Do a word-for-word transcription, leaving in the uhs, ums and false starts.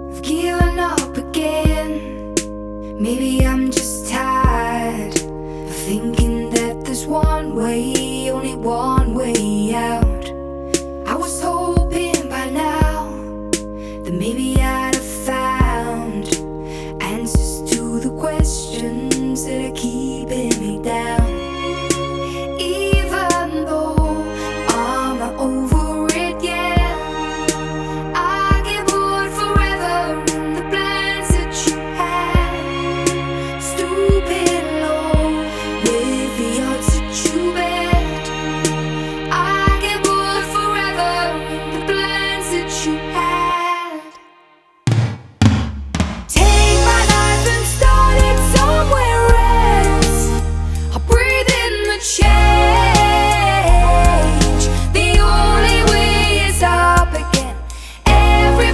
I've given up again. Maybe I'm just tired of thinking that there's one way, only one way out. I was hoping by now that maybe I'd have found answers to the questions that I keep in